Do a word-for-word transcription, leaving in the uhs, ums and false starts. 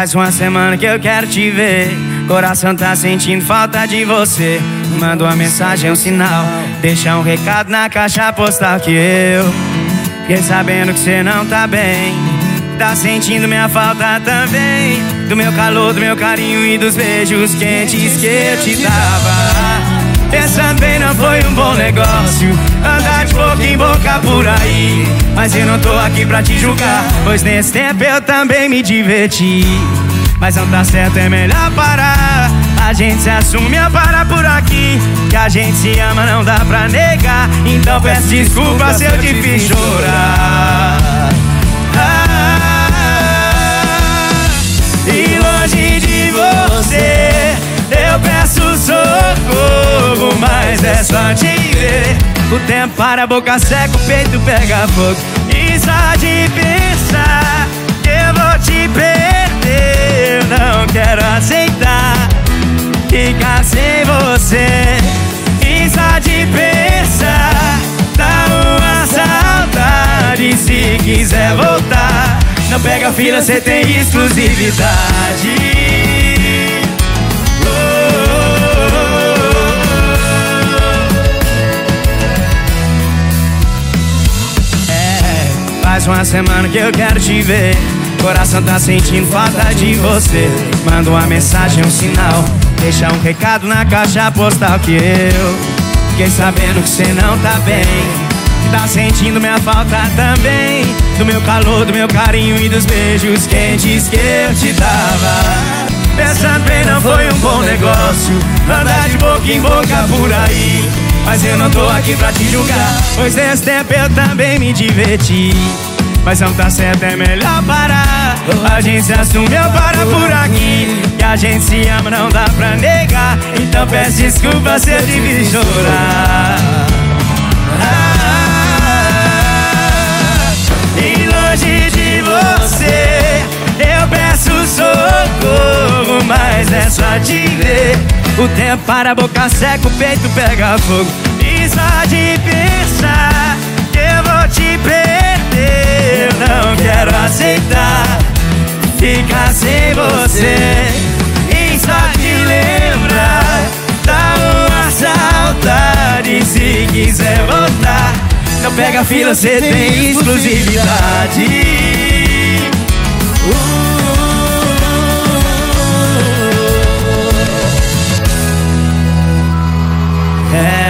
Faz uma semana que eu quero te ver. Coração tá sentindo falta de você. Manda uma mensagem, um sinal. Deixa um recado na caixa postal que eu fiquei sabendo que você não tá bem. Tá sentindo minha falta também. Do meu calor, do meu carinho e dos beijos quentes que eu te dava. Pensando bem, não foi um bom negócio andar de boca em boca por aí. Mas eu não tô aqui pra te julgar, pois nesse tempo eu também me diverti. Mas não tá certo, é melhor parar. A gente se assume a parar por aqui. Que a gente se ama, não dá pra negar. Então peço desculpa se eu te fiz chorar. ah, E longe de você eu peço socorro, mas é só te ver. O tempo para, a boca seca, o peito pega fogo. E só de pensar que eu vou te perder, eu não quero aceitar ficar sem você. E só de pensar dá uma saudade. Se quiser voltar, não pega fila, cê tem exclusividade. Faz uma semana que eu quero te ver. Coração tá sentindo falta de você. Manda uma mensagem, um sinal. Deixa um recado na caixa postal que eu fiquei sabendo que você não tá bem. Tá sentindo minha falta também. Do meu calor, do meu carinho e dos beijos quentes que eu te dava. Pensando bem, não foi um bom negócio andar de boca em boca por aí. Mas eu não tô aqui pra te julgar, pois nesse tempo eu também me diverti. Mas não tá certo, é melhor parar. A gente se assume, eu paro por aqui. Que a gente se ama, não dá pra negar. Então peço desculpa se eu te fiz chorar. ah, E longe de você eu peço socorro, mas é só te ver. O tempo para, a boca seca, o peito pega fogo. E só de pensar que eu vou te perder, eu não quero aceitar ficar sem você. E só de lembrar dá uma saudade. Se quiser voltar, não pega fila, cê tem exclusividade. uh. É